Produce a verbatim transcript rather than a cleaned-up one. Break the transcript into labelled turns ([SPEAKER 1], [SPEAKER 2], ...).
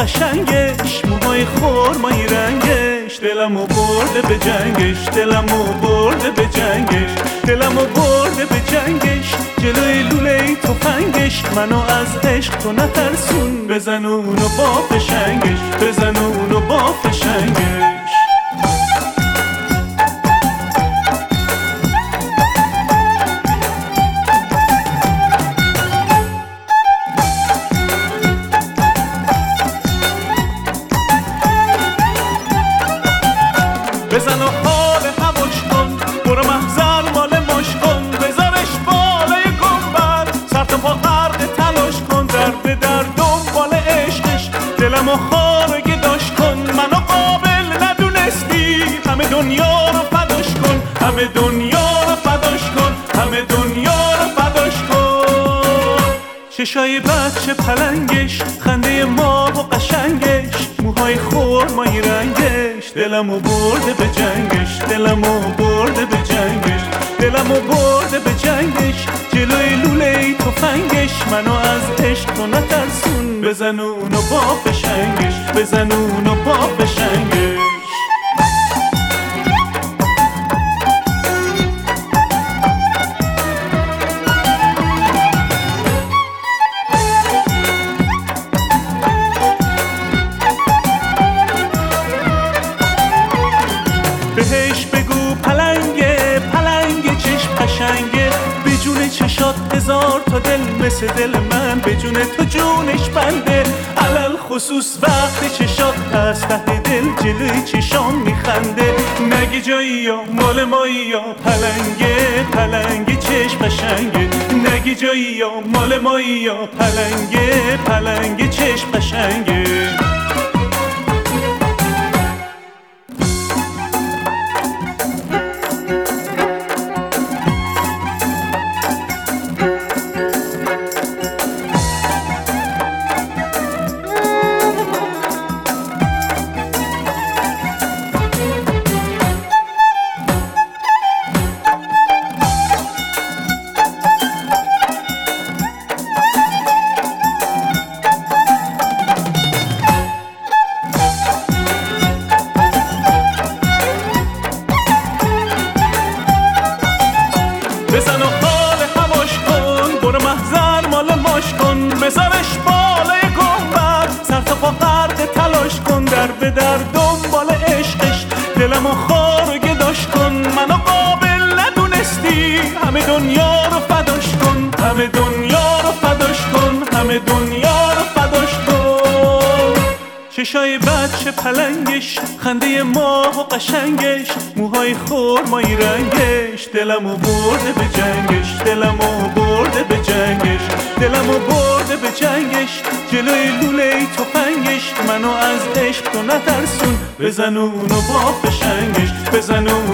[SPEAKER 1] قشنگش، موهای خرمایی رنگش، دلمو برده به جنگش، دلمو برده به جنگش، دلمو برده به جنگش، جلوی لوله تفنگش، منو از عشق تو نترسون، بزن اونو با فشنگش، بزن اونو با فشنگش. بزن و حال هواش کن، برو محضر مال ماش کن، بذارش بالای گنبد، سر تا پا غرق تلاش کن، درد در دنبال عشقش، دلمو خارگی داشت کن، منو قابل ندونستی، همه دنیا رو فداش کن، همه دنیا رو فداش کن، همه دنیا رو فداش کن. چشای بچه پلنگش، خنده ماه و قشنگش، موهای خرمایی رنگش، دلمو برده به جنگش، دلمو برده به جنگش، دلمو برده به جنگش، جلوی لوله تفنگش، منو از عشق تو نترسون، بزن اونو با فشنگش، بزن اونو با فشنگش. بهش بگو پلنگه، پلنگه چشم قشنگه، به جون چشات هزار تا دل مثل دل من، به جون تو جونش بنده، علل خصوص وقت چشات از ته دل جلوی چشام میخنده، نگه جایی یا مال مایی یا پلنگه، پلنگه چشم قشنگه، نگه جایی یا مال مایی یا پلنگه، پلنگه چشم قشنگه. بزن و حال هواش کن، برو محضر مال ماش کن، بذارش بالای گنبد، سر تا پا غرق تلاش کن، در به در دنبال عشقش، دلمو خار و گداش کن، منو قابل ندونستی، همه دنیا رو فداش کن، همه دنیا رو فداش کن، همه دنیا رو فداش کن. چشای بچه پلنگش، خنده ماه و قشنگش، موهای خرمایی رنگش، دلمو برده به جنگش، دلمو برده به جنگش، دلمو برده به جنگش، جلوی لوله تفنگش، منو از عشق تو نترسون، بزن اونو با فشنگش، بزن اونو